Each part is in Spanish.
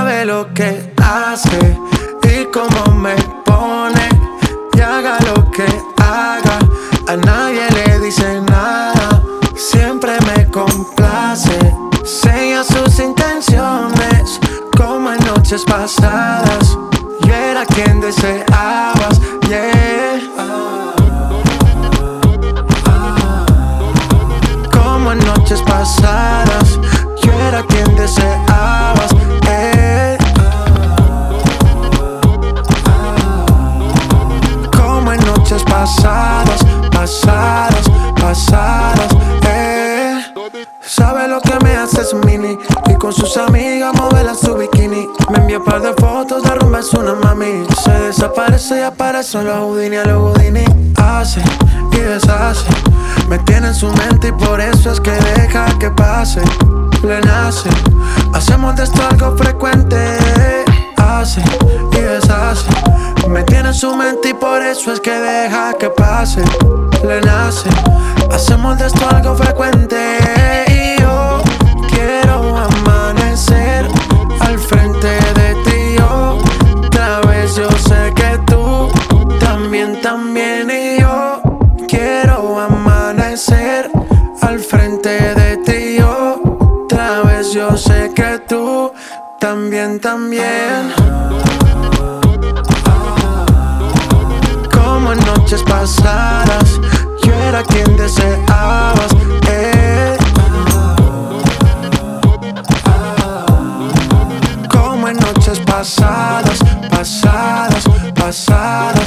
sabe lo que hace y cómo me pone. Y haga lo que haga, a nadie le dice nada. Siempre me complace, sella sus intenciones como en noches pasadas. Yo era quien deseabas, yeah. Como en noches pasadas, yo era quien deseabas, como en noches pasadas, pasadas, pasadas, Sabe lo que me hace su mini y con sus amigas modelan su bikini. Me envía un par de fotos de rumba, es una mami. Se desaparece y aparece en los Houdini. A los Houdini hace y deshace, me tiene en su mente y por eso es que deja que pase. Le nace, hacemos de esto algo frecuente. Hace y deshace, me tiene en su mente y por eso es que deja que pase. Le nace, hacemos de esto algo frecuente. Y yo quiero amanecer al frente de ti. Otra vez yo sé que tú también. Y yo quiero amanecer al frente de ti. Otra vez yo sé que tú también. Como en noches pasadas, yo era quien deseabas, Como en noches pasadas, pasadas, pasadas,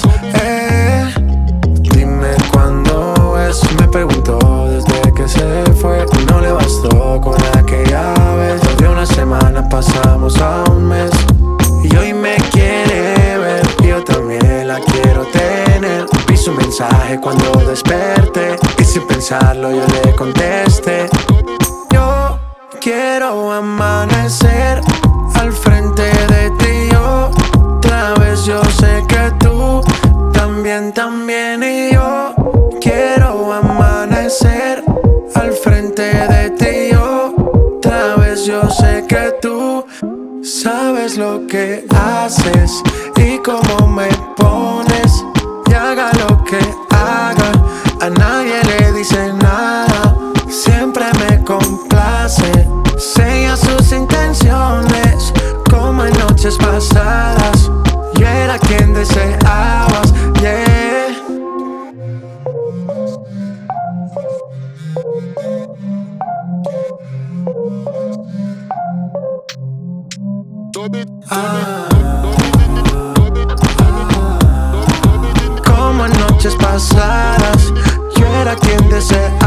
Dime cuándo es, me preguntó desde que se fue. No le bastó con aquella vez. De una semana pasamos a un mes. Y hoy me quiere ver, y yo también la quiero tener. Vi su mensaje cuando desperté y sin pensarlo yo le contesté. Yo quiero amanecer al frente de ti. Otra vez yo sé que tú también. Y yo quiero amanecer al frente de ti. Otra vez yo sé que tú sabes lo que haces y cómo me pones. Y haga lo que haga, a nadie le dice nada. Siempre me complace, sella sus intenciones como en noches pasadas. Yo era quien deseabas, yeah. Como en noches pasadas, yo era quien deseaba.